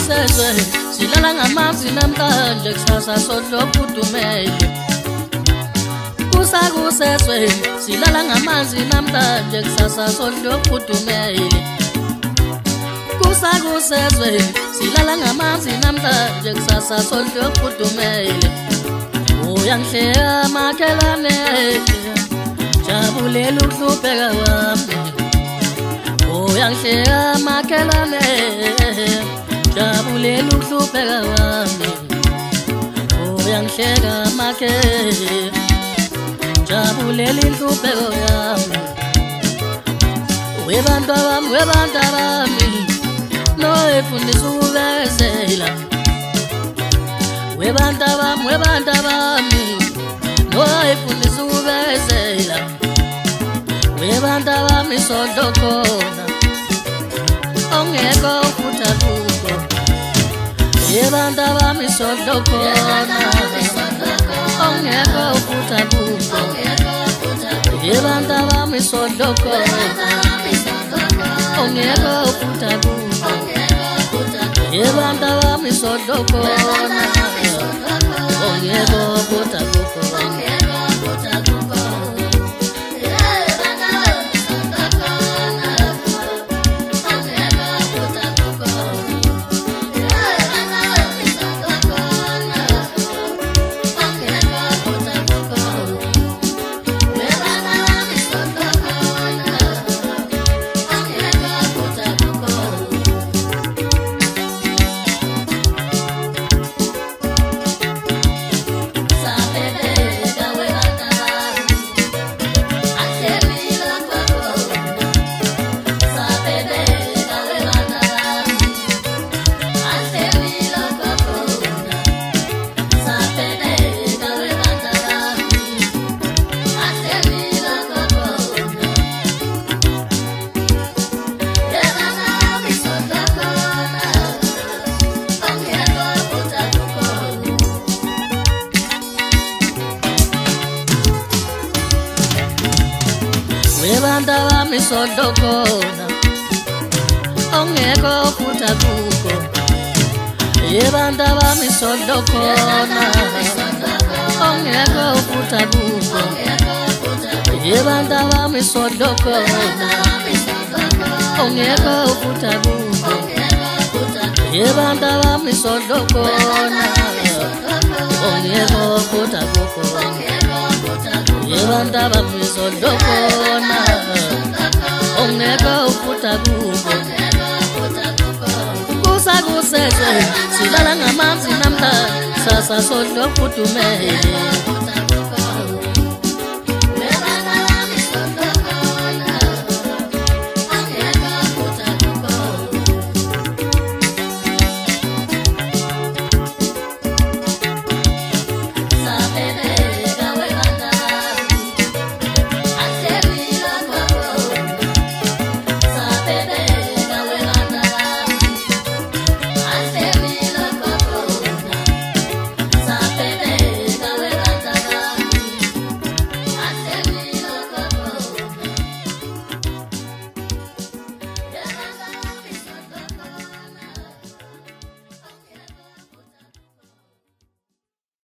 kusezwe silala ngamanzi namhlanje kusasa sodlo kudumele kusezwe silala ngamanzi namhlanje kusasa sodlo kudumele kusezwe silala ngamanzi namhlanje kusasa sodlo kudumele uyangihleka makhelane jabulela ukuhlupheka kwami uyangihleka makhelane jabulela ukuhlupheka kwami uyangihleka makhelane jabulela inhlupheko yami webantu bami noyifundisa ukubekezela webantu bami noyifundisa ukubekezela webantu bami sonto khona ongekho futhi akukho webantu bami sonto khona ongekho futhi akukho webantu bami sonto khona ongekho futhi akukho webantu bami sonto khona ongekho futhi akukho webantu bami sonto khona ongekho futhi akukho webantu bami sonto khona ongekho futhi akukho webantu bami sonto khona ongekho futhi akukho webantu bami sonto khona ongekho futhi akukho webantu bami sonto khona ongekho futhi akukho kusezwe silala ngamanzi namhlanje sasa sodlo kudumele